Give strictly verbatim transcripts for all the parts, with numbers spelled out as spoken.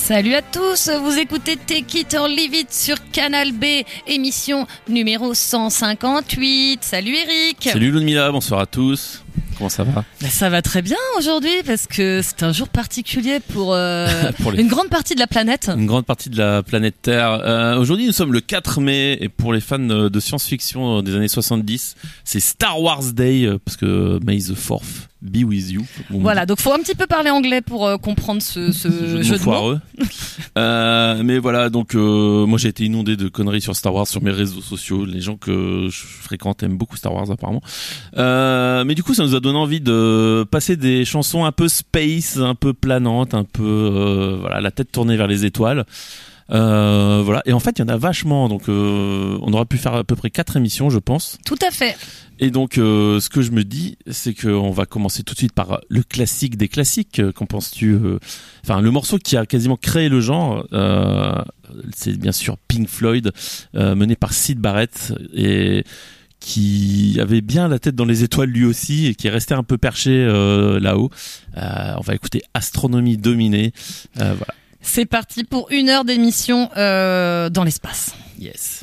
Salut à tous, vous écoutez Take It or Leave It sur Canal B, émission numéro cent cinquante-huit. Salut Eric. Salut Ludmilla, bonsoir à tous. Comment ça va ? Ben ça va très bien aujourd'hui parce que c'est un jour particulier pour, euh, pour les... une grande partie de la planète. Une grande partie de la planète Terre. Euh, aujourd'hui nous sommes le quatre mai et pour les fans de science-fiction des années soixante-dix, c'est Star Wars Day parce que May the fourth be with you. Voilà, donc faut un petit peu parler anglais pour euh, comprendre ce, ce, ce jeu, jeu de mots. euh, mais voilà, donc euh, moi j'ai été inondé de conneries sur Star Wars sur mes réseaux sociaux. Les gens que je fréquente aiment beaucoup Star Wars apparemment. Euh, mais du coup ça nous a donné envie de passer des chansons un peu space, un peu planantes, un peu euh, voilà, la tête tournée vers les étoiles. Euh, voilà, et en fait il y en a vachement, donc euh, on aura pu faire à peu près quatre émissions je pense. Tout à fait. Et donc euh, ce que je me dis c'est qu'on va commencer tout de suite par le classique des classiques. Qu'en penses-tu euh... Enfin le morceau qui a quasiment créé le genre, euh, c'est bien sûr Pink Floyd, euh, mené par Syd Barrett, et qui avait bien la tête dans les étoiles lui aussi et qui est resté un peu perché euh, là-haut. Euh, on va écouter Astronomie Dominée. Euh, voilà. C'est parti pour une heure d'émission euh, dans l'espace. Yes.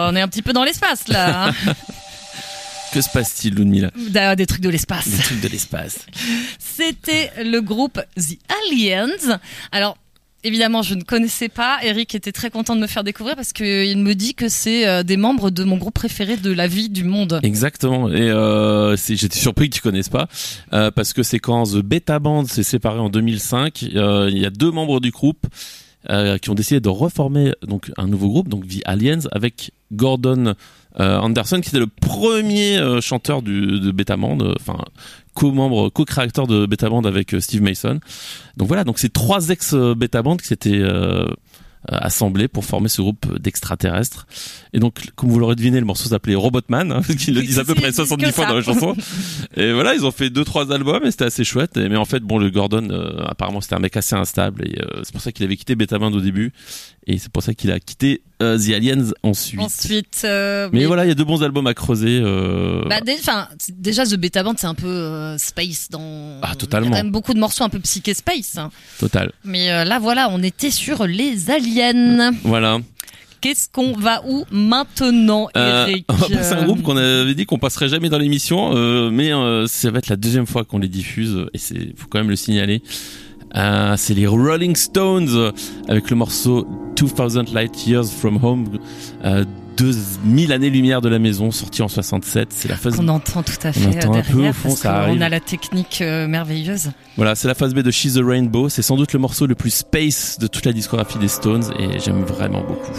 on est un petit peu dans l'espace là. Hein. Que se passe-t-il, Ludmilla? Des trucs de l'espace. Des trucs de l'espace. C'était le groupe The Aliens. Alors, évidemment, je ne connaissais pas. Eric était très content de me faire découvrir parce qu'il me dit que c'est des membres de mon groupe préféré de la vie du monde. Exactement. Et euh, c'est, j'étais surpris que tu connaisses pas euh, parce que c'est quand The Beta Band s'est séparé en deux mille cinq. Euh, il y a deux membres du groupe euh, qui ont décidé de reformer donc un nouveau groupe, donc The Aliens, avec Gordon euh, Anderson qui était le premier euh, chanteur du, de Beta Band, enfin euh, co-membre, co-créateur de Beta Band avec euh, Steve Mason. Donc voilà, donc c'est trois ex Beta Band qui s'étaient euh, assemblés pour former ce groupe d'extraterrestres. Et donc, comme vous l'aurez deviné, le morceau s'appelait Robotman, hein, qu'ils le disent à peu près soixante-dix fois dans la chanson. Et voilà, ils ont fait deux, trois albums et c'était assez chouette. Et, mais en fait, bon, le Gordon, euh, apparemment, c'était un mec assez instable et euh, c'est pour ça qu'il avait quitté Beta Band au début. Et c'est pour ça qu'il a quitté euh, The Aliens ensuite. Ensuite, euh, mais, mais voilà, il y a deux bons albums à creuser. Euh... Bah, déjà, déjà, The Beta Band, c'est un peu euh, space dans. Ah, totalement. Il y a quand même beaucoup de morceaux un peu psyché space. Hein. Total. Mais euh, là, voilà, on était sur les aliens. Voilà. Qu'est-ce qu'on va où maintenant, Eric? euh, On va passer un groupe qu'on avait dit qu'on passerait jamais dans l'émission, euh, mais euh, ça va être la deuxième fois qu'on les diffuse et c'est faut quand même le signaler. Euh, c'est les Rolling Stones avec le morceau two thousand Light Years From Home, euh, deux mille années-lumière de la maison, sorti en soixante-sept. C'est la phase. On entend tout à fait on entend derrière un peu au fond, parce ça qu'on arrive. a la technique euh, merveilleuse. Voilà, c'est la phase B de She's a Rainbow. C'est sans doute le morceau le plus space de toute la discographie des Stones et j'aime vraiment beaucoup.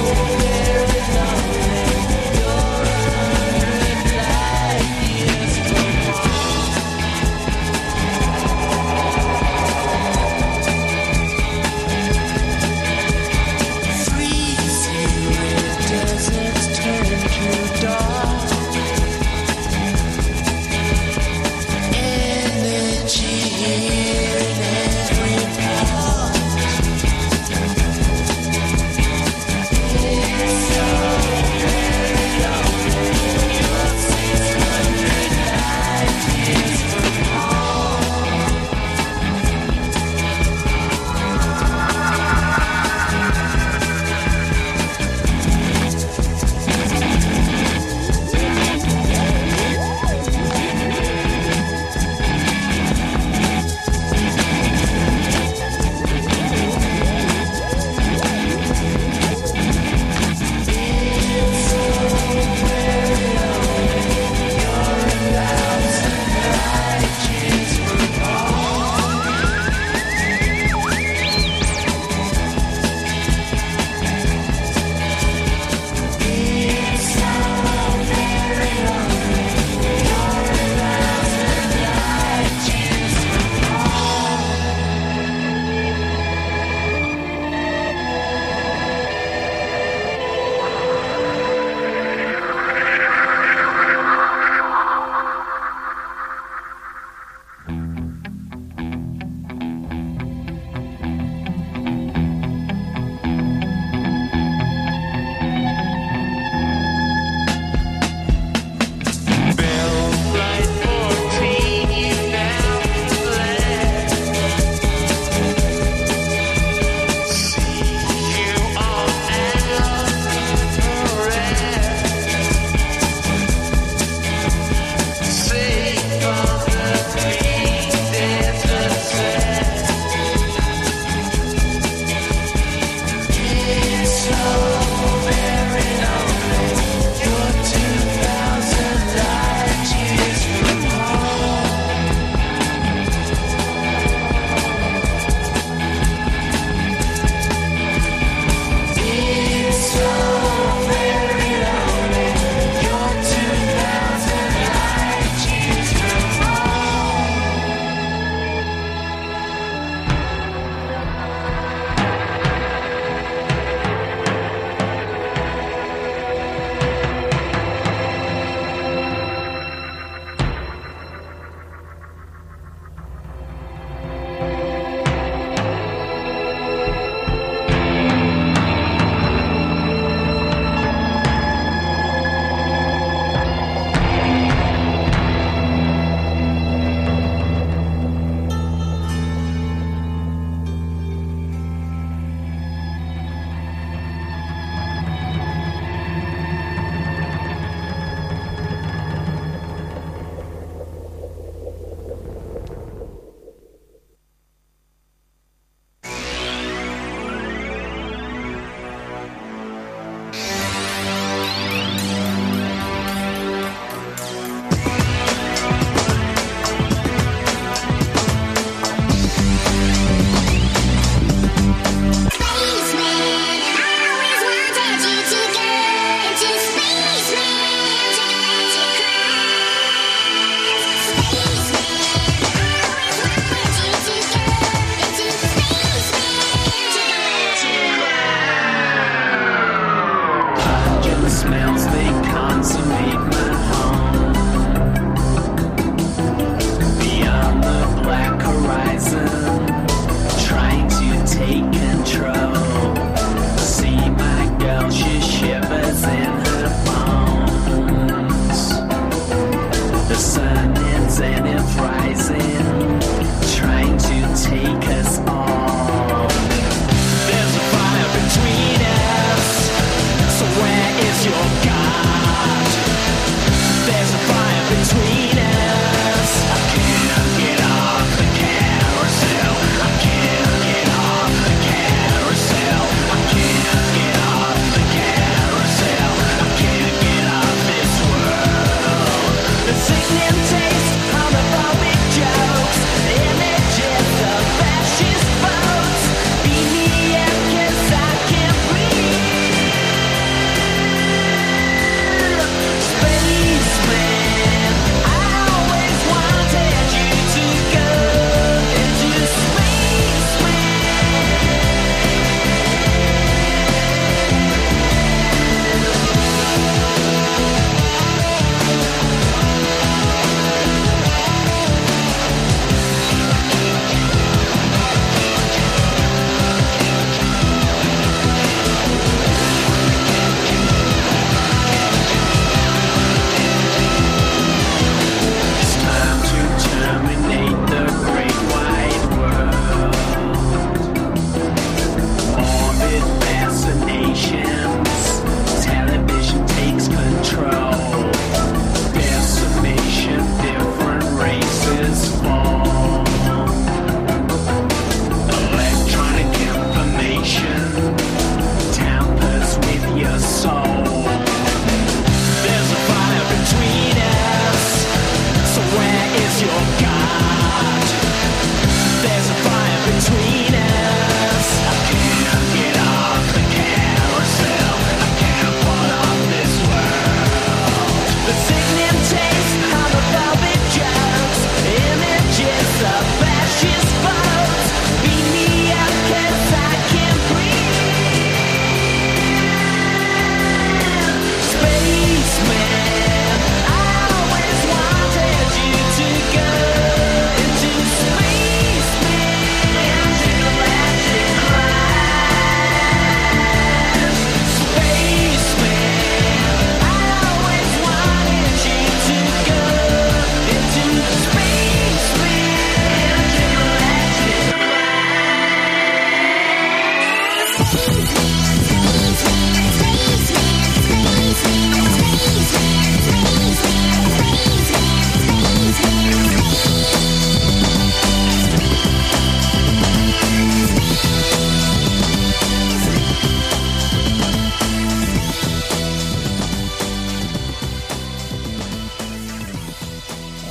Years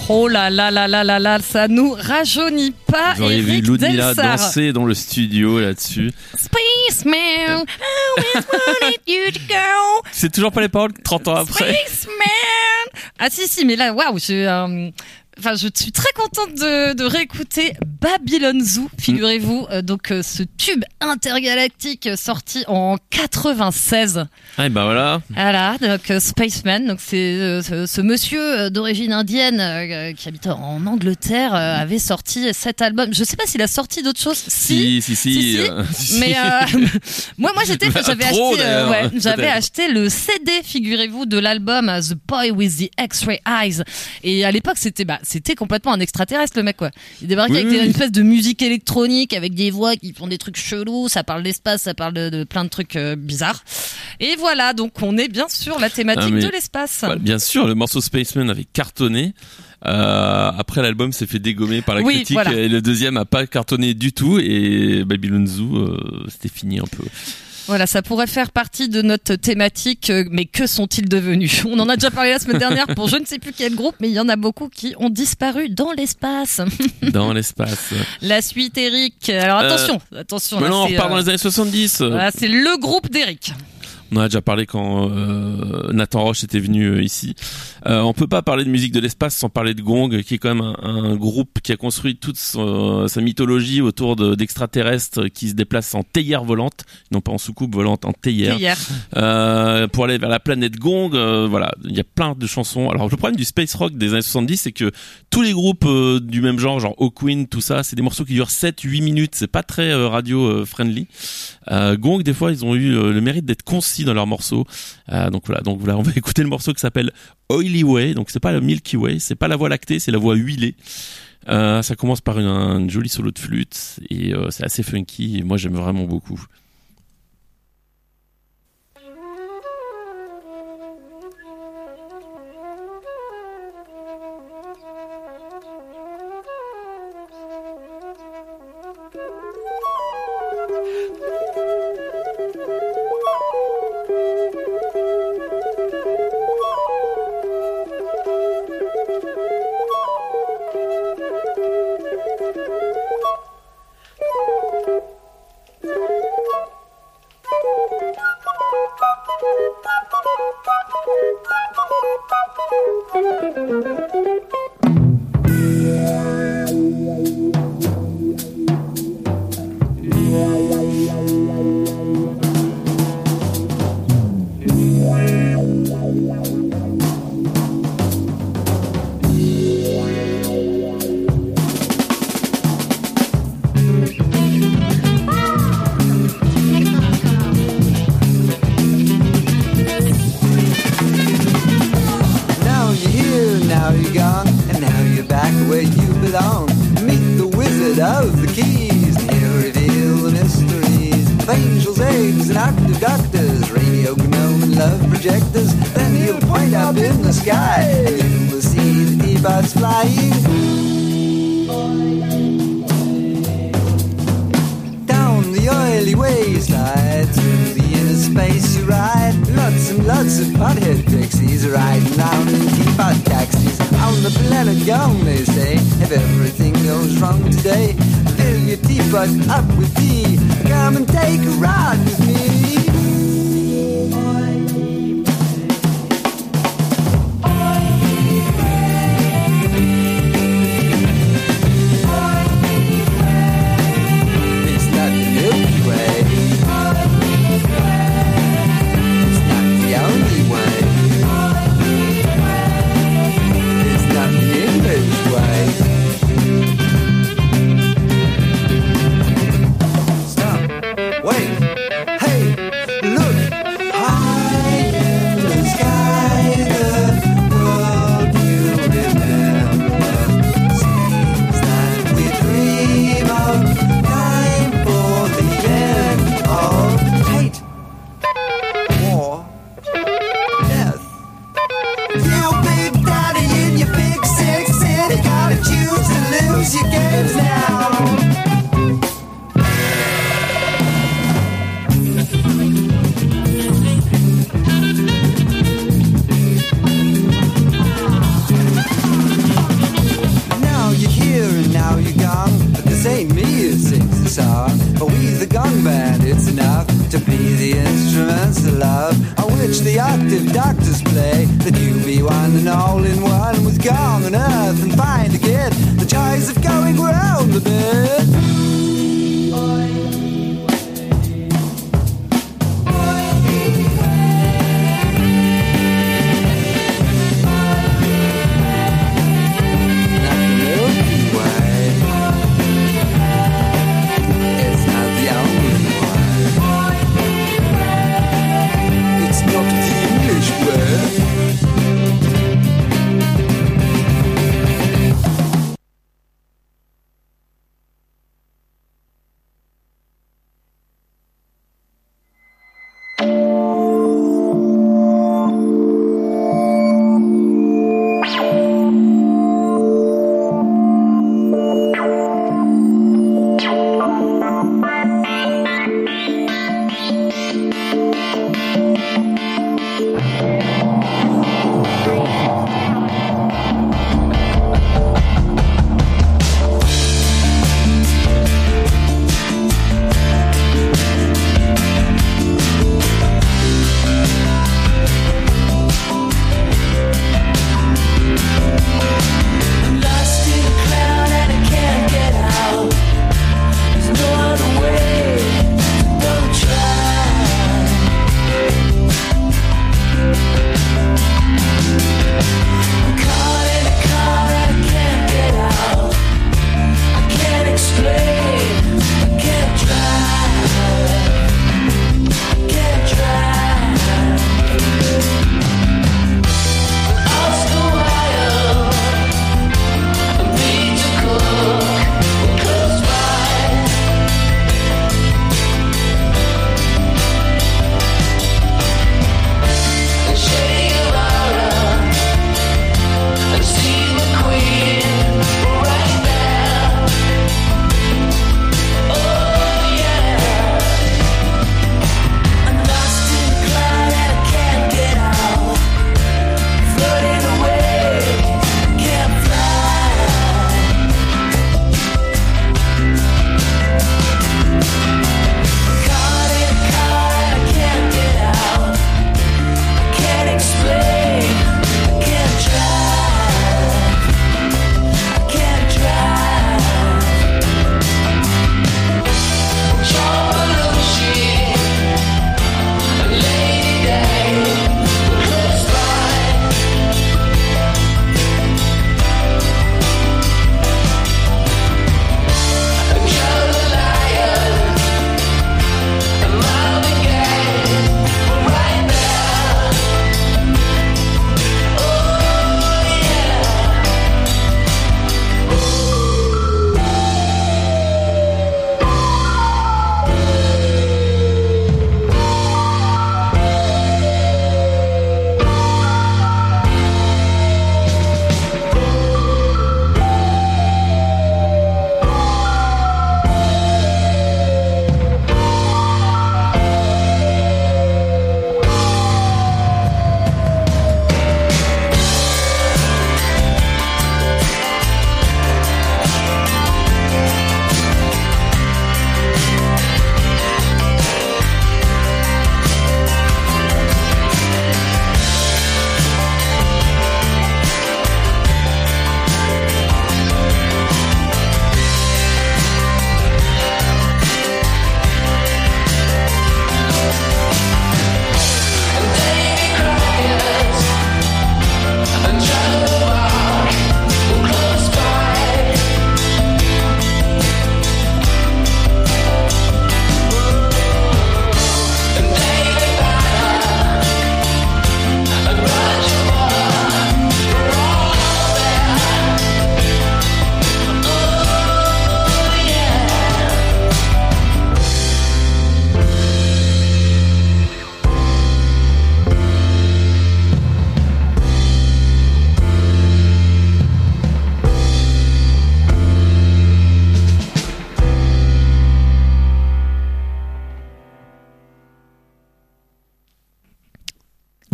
Oh là là là là là là, ça nous rajeunit pas. Vous auriez vu Eric Ludmilla Delsart. danser dans le studio là-dessus. Spaceman, I always wanted you to go. C'est toujours pas les paroles trente ans après. Spaceman. Ah si si, mais là, waouh, je, euh, enfin, je suis très contente de, de réécouter Babylon Zoo, figurez-vous, euh, donc euh, ce tube intergalactique euh, sorti en quatre-vingt-seize. Ah et ben voilà. Voilà, donc euh, Spaceman, donc c'est euh, ce, ce monsieur euh, d'origine indienne euh, qui habite en Angleterre euh, avait sorti cet album. Je sais pas s'il a sorti d'autres choses. Si si si. si, si. euh, si, Mais si. euh, moi, moi j'étais, Bah, j'avais trop, acheté, euh, d'ailleurs, ouais, j'avais peut-être. acheté le C D, figurez-vous, de l'album euh, The Boy with the X-Ray Eyes. Et à l'époque, c'était, bah, c'était complètement un extraterrestre, le mec, quoi. Il débarquait Oui, avec oui, une oui. espèce de musique électronique, avec des voix qui font des trucs chelous. Ça parle d'espace, ça parle de, de plein de trucs euh, bizarres. Et voilà, donc on est bien sur la thématique Ah, mais- de l'espace. Bah, bien sûr, le morceau Spaceman avait cartonné. Euh, après, l'album s'est fait dégommer par la Oui, critique voilà. et le deuxième a pas cartonné du tout. Et Babylon Zoo, euh, c'était fini un peu. Voilà, ça pourrait faire partie de notre thématique, euh, mais que sont-ils devenus? On en a déjà parlé la semaine dernière pour je ne sais plus quel groupe, mais il y en a beaucoup qui ont disparu dans l'espace. Dans l'espace. La suite, Eric. Alors attention, attention. Mais là, non, on c'est, repart euh, dans les années soixante-dix. voilà, c'est le groupe d'Eric. On en a déjà parlé quand euh, Nathan Roche était venu euh, ici. Euh, on peut pas parler de musique de l'espace sans parler de Gong, qui est quand même un, un groupe qui a construit toute son- sa mythologie autour de- d'extraterrestres qui se déplacent en théière volante, non pas en soucoupe volante, en théière, Hier. euh, pour aller vers la planète Gong. Euh, voilà, il y a plein de chansons. Alors le problème du space rock des années soixante-dix, c'est que tous les groupes euh, du même genre, genre Hawkwind, tout ça, c'est des morceaux qui durent sept huit minutes. C'est pas très euh, radio euh, friendly. Euh, Gong, des fois, ils ont eu euh, le mérite d'être concis dans leurs morceaux. Euh, donc voilà, donc voilà, on va écouter le morceau qui s'appelle Oily Way. Donc c'est pas le Milky Way, c'est pas la voie lactée, c'est la voie huilée. Euh, ça commence par une, un joli solo de flûte et euh, c'est assez funky. Et moi, j'aime vraiment beaucoup. Now you're here, now you're gone, and now you're back where you belong. Meet the wizard of the keys, and he'll reveal the mysteries of angels, eggs, and octave doctors, radio gnome and love projectors. Then he'll point up in the sky, and you will see the T-bots flying. Down the oily wayside, through the inner space you ride. Lots and lots of pothead pixies riding round in teapot taxis. On the planet gone, they say, if everything goes wrong today, fill your teapot up with tea. Come and take a ride with me. It's not the Milky Way. It's not the only way. It's not the English way. Stop. Wait. Hey, it's enough to be the instruments of love on which the octave doctors play. The Q B one and all in one with gong and earth and find again the joys of going round the bed.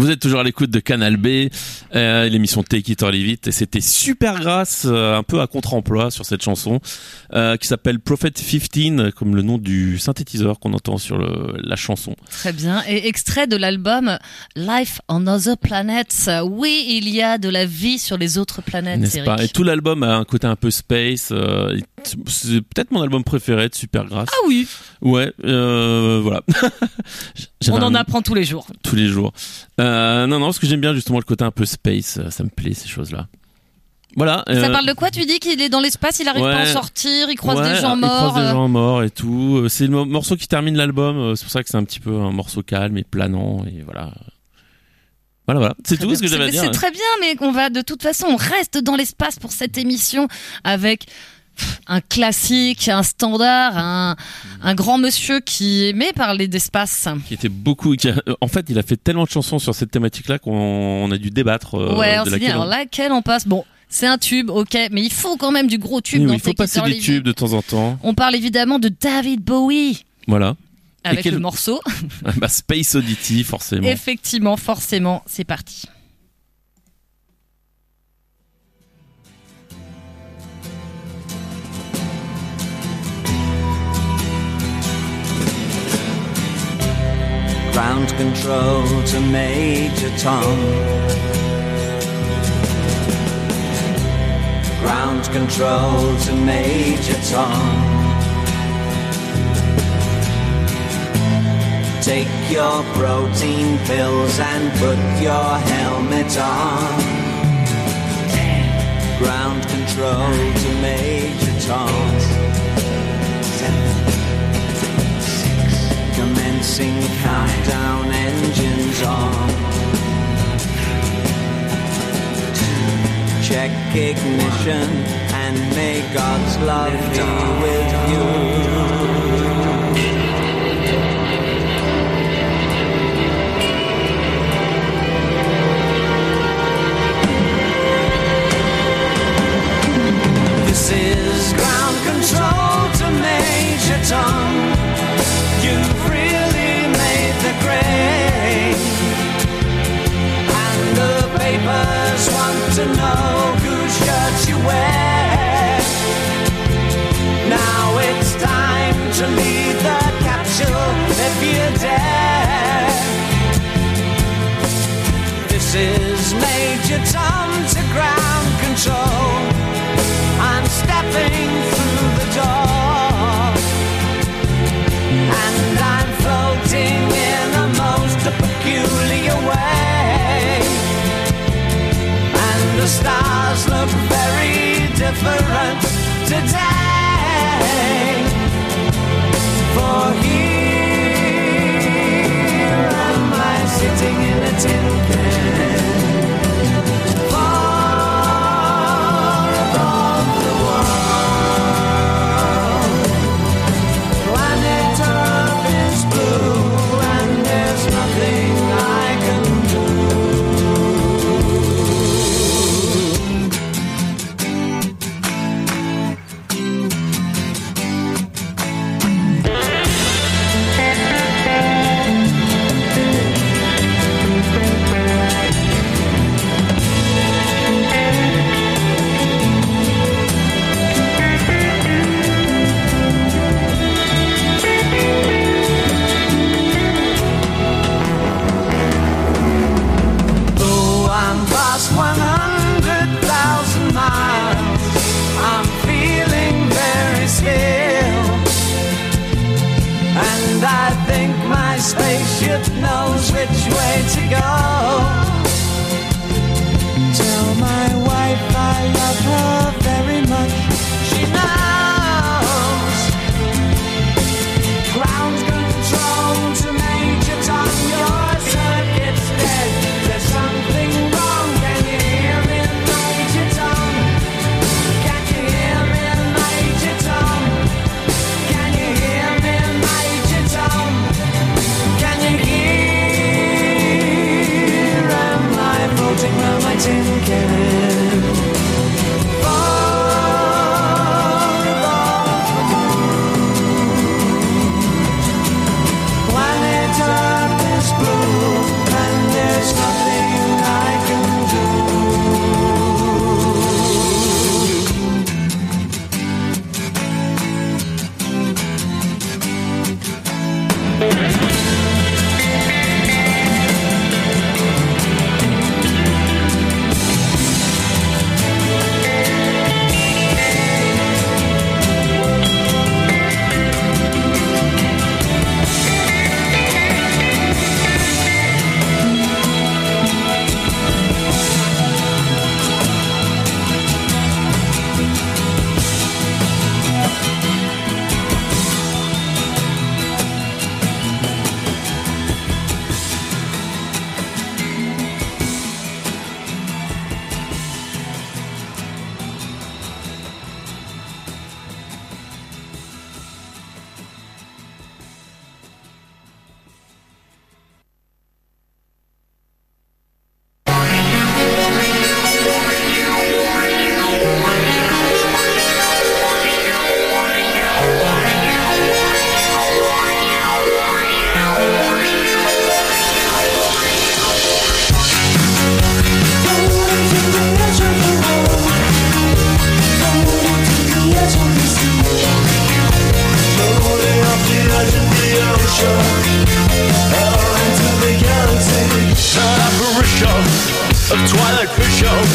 Vous êtes toujours à l'écoute de Canal B, euh, l'émission Take It or Leave It, et c'était Supergrass, euh, un peu à contre-emploi sur cette chanson, euh, qui s'appelle Prophet quinze, comme le nom du synthétiseur qu'on entend sur le, la chanson. Très bien. Et extrait de l'album Life on Other Planets. Oui, il y a de la vie sur les autres planètes, N'est-ce Eric. pas ? Et tout l'album a un côté un peu space. Euh, c'est peut-être mon album préféré de Supergrass. Ah oui. Ouais, euh, voilà. On en un... apprend tous les jours. Tous les jours. Euh, non, non, parce que j'aime bien justement le côté un peu space. Ça me plaît, ces choses-là. Voilà. Ça euh... parle de quoi ? Tu dis qu'il est dans l'espace, il arrive ouais. pas à en sortir, il croise ouais, des gens morts. Il croise des gens morts et tout. C'est le morceau qui termine l'album. C'est pour ça que c'est un petit peu un morceau calme et planant. Et voilà. Voilà, voilà. C'est très tout bien. ce que j'avais à dire. C'est très bien, mais on va de toute façon, on reste dans l'espace pour cette émission avec un classique, un standard, un, un grand monsieur qui aimait parler d'espace. Qui était beaucoup. Qui a, en fait, il a fait tellement de chansons sur cette thématique-là qu'on on a dû débattre. Euh, ouais, on de s'est dit, laquelle alors on... laquelle on passe. Bon, c'est un tube, ok, mais il faut quand même du gros tube. Oui, dans oui, il faut passer des tubes de temps en temps. On parle évidemment de David Bowie. Voilà. Avec quel... le morceau. bah, Space Oddity, forcément. Effectivement, forcément, c'est parti. Ground control to Major Tom. Ground control to Major Tom. Take your protein pills and put your helmet on. Ground control to Major Tom. Commencing countdown, engines on. Check ignition and may God's love be with you. This is ground control to Major Tom. You've really made the grade, and the papers want to know whose shirt you wear. Now it's time to leave the capsule if you dare. This is Major Tom to ground control. I'm stepping through the door, and I'm floating in a most peculiar way. And the stars look very different today. For here am I sitting in a tin can.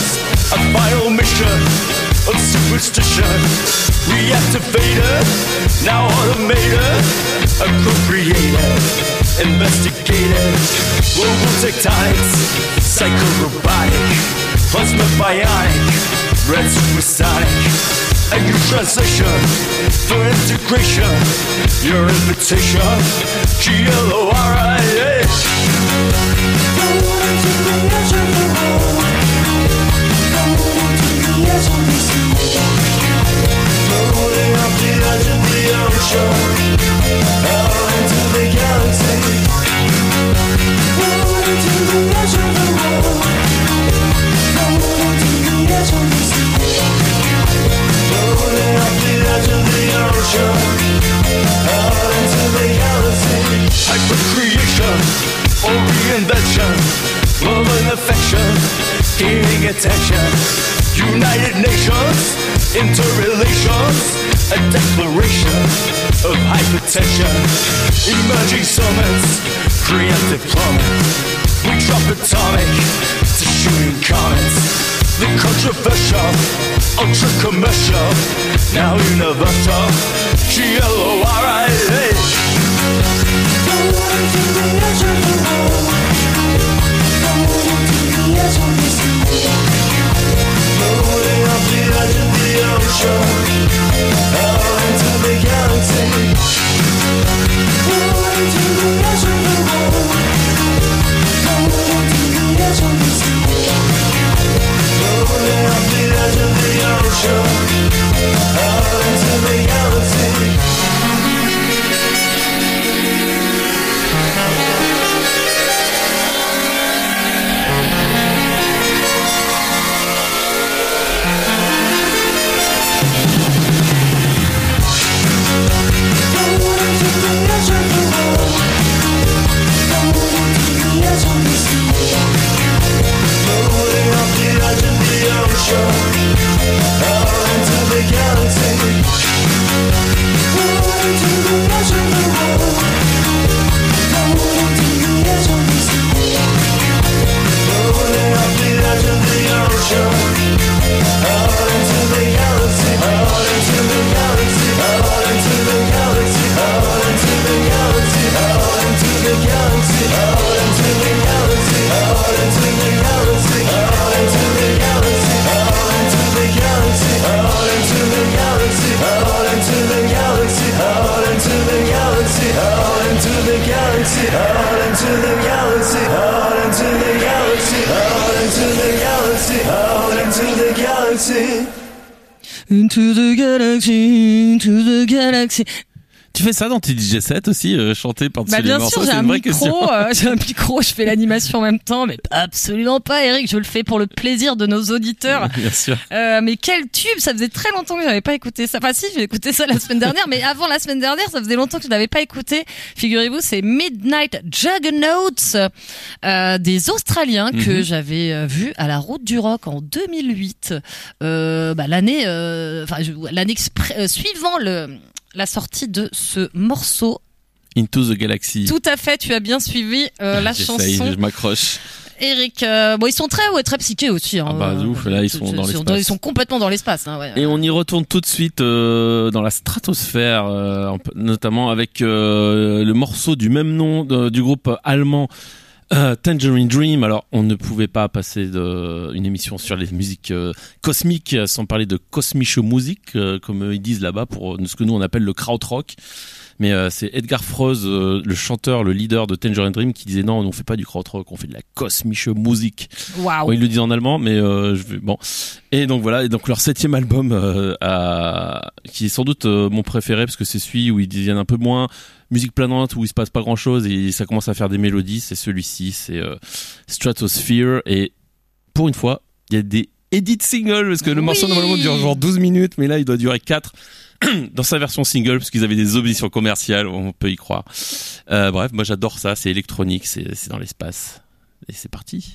was a final mission of superstition. Reactivated, now automated, appropriated, investigated. Global tectonics, psycho-robotic, plasma bionic, red supersonic. A new translation for integration. Your invitation, G L O R I A. Going to the edge of the world. Going to the edge of the sea. Floating off the edge of the ocean. Out into the galaxy. Going to the edge of the world. Going to the edge of the sea. Floating off the edge of the ocean, out into the galaxy. Hypercreation or reinvention, love and affection, gaining attention. United Nations, interrelations, a declaration of hypertension. Emerging summits, preemptive plumbing. We drop atomic to shooting comets. The controversial, ultra commercial, now universal, G L O R I A. Going to the edge of the world. Going to the edge of the sea. Floating off the edge of the ocean. Out into the galaxy. Going to the edge of the world. Going to the edge of the sea. Floating off the edge of the ocean, out into the galaxy. Going to the edge of the world. Going to the edge of the sea. Floating off the edge of the ocean, out into the galaxy. Going to the edge of the world. Going to the edge of the sea. Floating off the edge of the ocean, out into the galaxy. Out into the galaxy. Out into the galaxy. Out into the galaxy. Out into the galaxy. Out into the galaxy. Out into the galaxy. Out into the galaxy. Out into the galaxy. Out into the galaxy. Out into the galaxy. Out into the galaxy. Out into the galaxy. Out into the galaxy. Out into the galaxy. Out into the galaxy. Out into the galaxy. Into the galaxy, into the galaxy. Tu fais ça dans tes D J sets aussi, euh, chanter par-dessus Bah les bien morceaux, sûr, j'ai c'est un une vraie micro, question. euh, j'ai un micro, je fais l'animation en même temps, mais absolument pas, Eric. Je le fais pour le plaisir de nos auditeurs. Bien sûr. Euh, mais quel tube! Ça faisait très longtemps que j'avais pas écouté ça. Enfin si, j'ai écouté ça la semaine dernière, mais avant la semaine dernière, ça faisait longtemps que je n'avais pas écouté. Figurez-vous, c'est Midnight Juggernauts, euh, des Australiens mm-hmm. que j'avais euh, vus à la Route du Rock en deux mille huit. Euh, bah l'année, enfin euh, l'année expr- euh, suivant le la sortie de ce morceau. Into the Galaxy. Tout à fait, tu as bien suivi euh, la J'essaye, chanson. je m'accroche. Eric, euh, bon, ils sont très, ouais, très psychés aussi. Hein, ah bah euh, ouf, là ils sont dans l'espace. Ils sont complètement dans l'espace. Hein, ouais. Et on y retourne tout de suite euh, dans la stratosphère, euh, notamment avec euh, le morceau du même nom de, du groupe allemand. Euh, Tangerine Dream. Alors, on ne pouvait pas passer de, une émission sur les musiques euh, cosmiques sans parler de kosmische Musik, euh, comme ils disent là-bas, pour ce que nous on appelle le krautrock. Mais euh, c'est Edgar Froese, euh, le chanteur, le leader de Tangerine Dream, qui disait non, on fait pas du krautrock, on fait de la kosmische Musik. Waouh. Bon, ils le disent en allemand, mais euh, je vais, bon. Et donc voilà, et donc leur septième album, euh, a, qui est sans doute euh, mon préféré parce que c'est celui où ils deviennent un peu moins musique planante, où il se passe pas grand chose et ça commence à faire des mélodies. C'est celui-ci, c'est euh, Stratosphere. Et pour une fois, il y a des edit singles parce que le oui. morceau normalement dure genre douze minutes, mais là il doit durer quatre dans sa version single parce qu'ils avaient des auditions commerciales, on peut y croire. Euh, bref, moi j'adore ça, c'est électronique, c'est, c'est dans l'espace. Et c'est parti.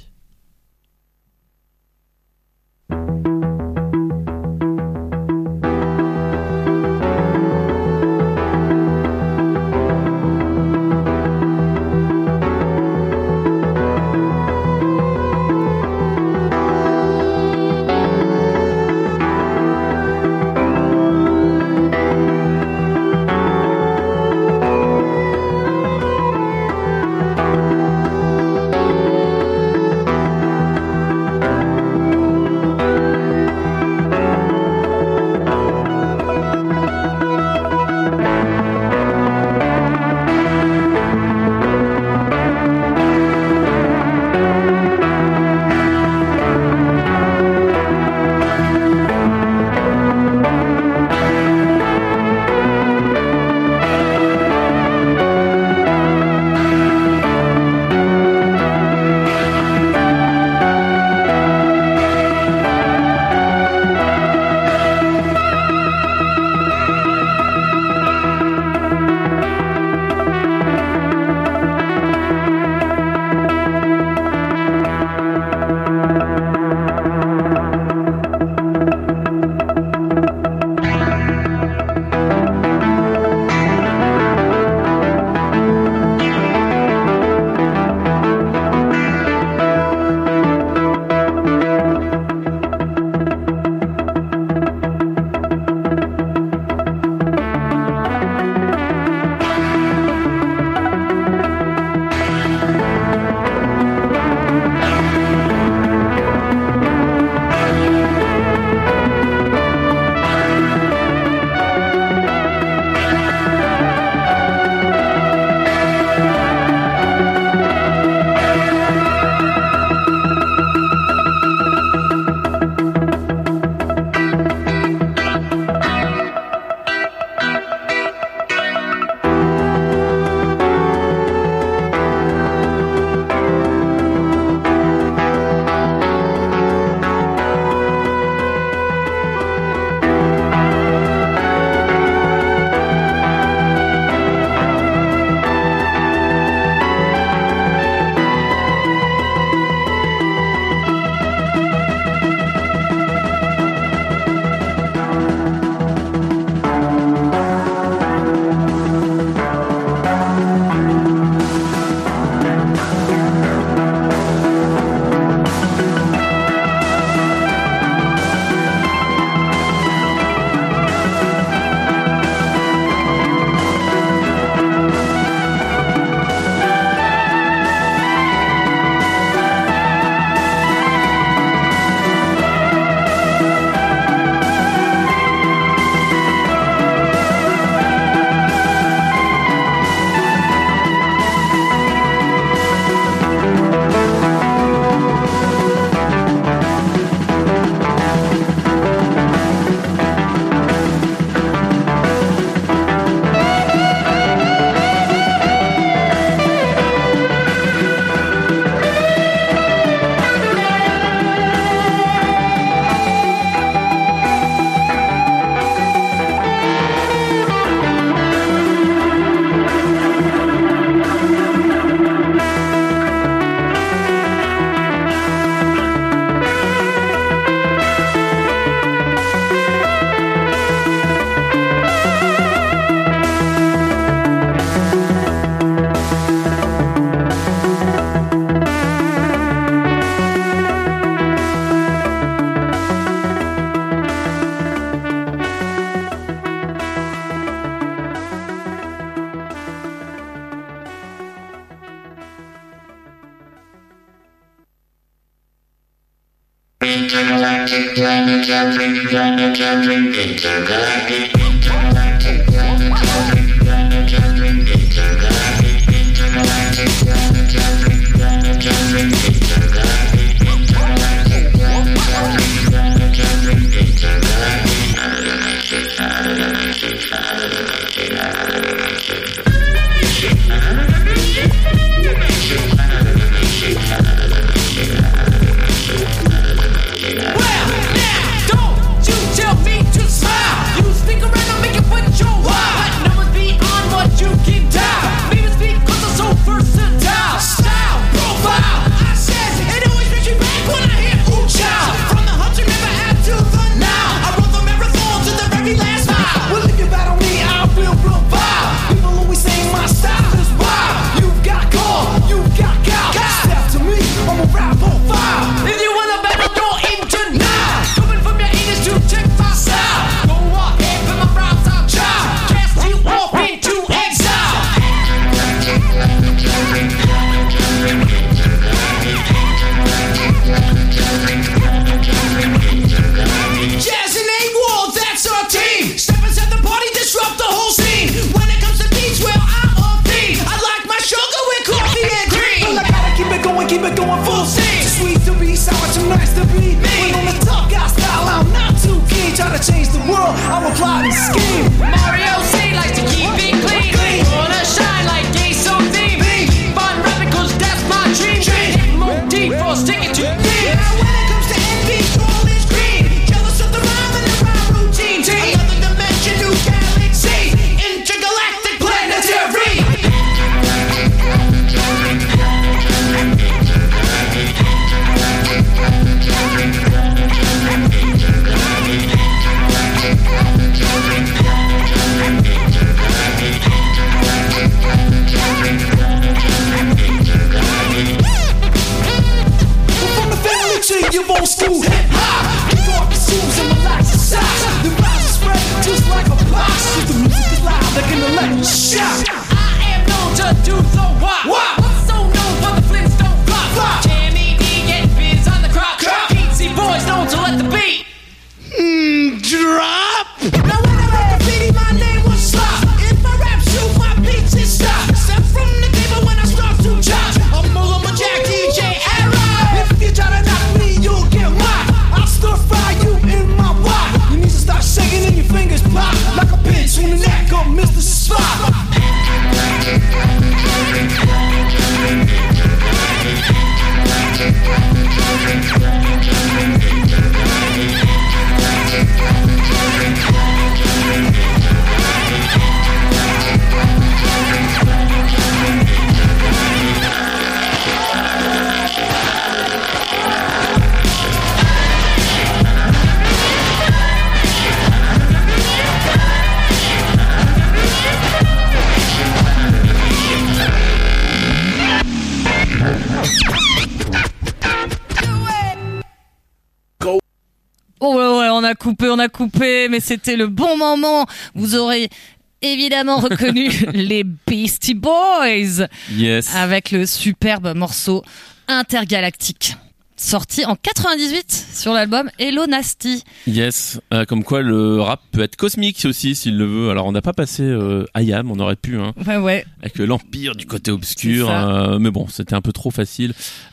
Oh ouais, ouais, on a coupé, on a coupé, mais c'était le bon moment. Vous aurez évidemment reconnu les Beastie Boys. Yes. Avec le superbe morceau Intergalactique. Sorti en quatre-vingt-dix-huit sur l'album Hello Nasty. Yes, euh, comme quoi le rap peut être cosmique aussi s'il le veut. Alors on n'a pas passé euh, I Am, on aurait pu, hein, Ouais, ouais. avec l'Empire du côté obscur, C'est ça. euh, mais bon, c'était un peu trop facile.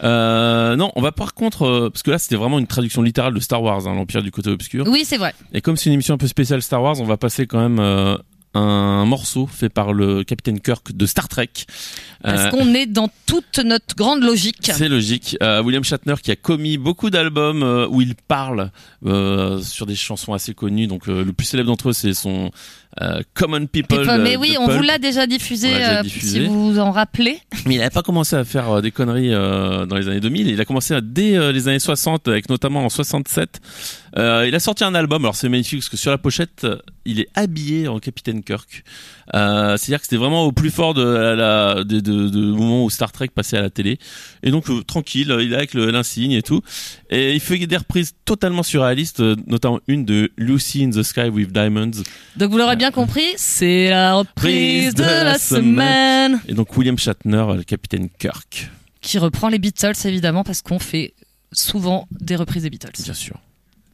Euh, non, on va par contre, euh, parce que là c'était vraiment une traduction littérale de Star Wars, hein, l'Empire du côté obscur. Oui, c'est vrai. Et comme c'est une émission un peu spéciale Star Wars, on va passer quand même euh, un morceau fait par le capitaine Kirk de Star Trek. Parce Euh, qu'on est dans toute notre grande logique. C'est logique. Euh, William Shatner qui a commis beaucoup d'albums euh, où il parle euh, sur des chansons assez connues. Donc euh, le plus célèbre d'entre eux, c'est son euh, Common People. People, mais de- oui, de on Pulp. vous l'a déjà diffusé, On l'a déjà euh, diffusé. si vous vous en rappelez. Mais il n'avait pas commencé à faire euh, des conneries euh, dans les années deux mille. Il a commencé à, dès euh, les années soixante, avec notamment en soixante-sept. Euh, il a sorti un album. Alors c'est magnifique parce que sur la pochette, euh, il est habillé en Capitaine Kirk. Euh, c'est-à-dire que c'était vraiment au plus fort de la, la de, de, de moment où Star Trek passait à la télé. Et donc euh, tranquille, il est avec le- l'insigne et tout. Et il fait des reprises totalement surréalistes, euh, notamment une de Lucy in the Sky with Diamonds. Donc vous l'aurez bien compris, c'est la reprise de la semaine Et donc William Shatner, le Capitaine Kirk, qui reprend les Beatles évidemment parce qu'on fait souvent des reprises des Beatles. bien sûr.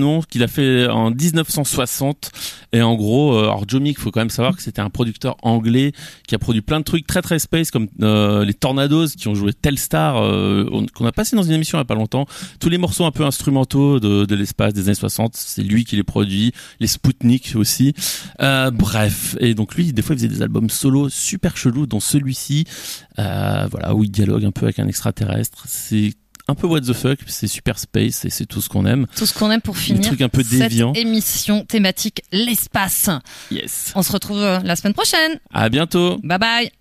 nom qu'il a fait en dix-neuf cent soixante. Et en gros, euh, alors Joe Meek, faut quand même savoir que c'était un producteur anglais qui a produit plein de trucs très très space comme euh, les Tornadoes qui ont joué Telstar, euh, qu'on a passé dans une émission il y a pas longtemps. Tous les morceaux un peu instrumentaux de, de l'espace des années soixante, c'est lui qui les produit. Les Spoutnik aussi. Euh, bref, et donc lui, des fois, il faisait des albums solo super chelous, dont celui-ci, euh, voilà, où il dialogue un peu avec un extraterrestre. C'est un peu what the fuck, c'est super space et c'est tout ce qu'on aime. Tout ce qu'on aime pour finir. Des trucs un peu déviants. Cette émission thématique l'espace. Yes. On se retrouve la semaine prochaine. À bientôt. Bye bye.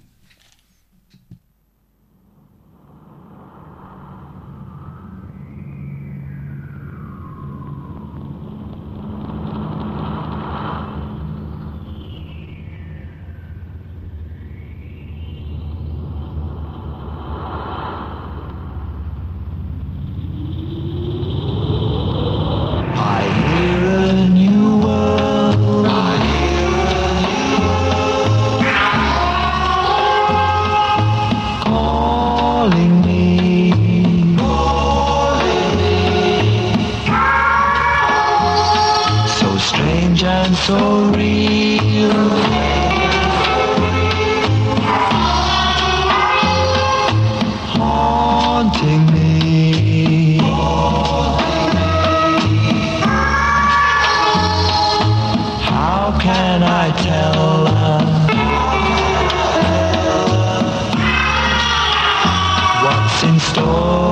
So real, haunting me. How can I tell her what's in store?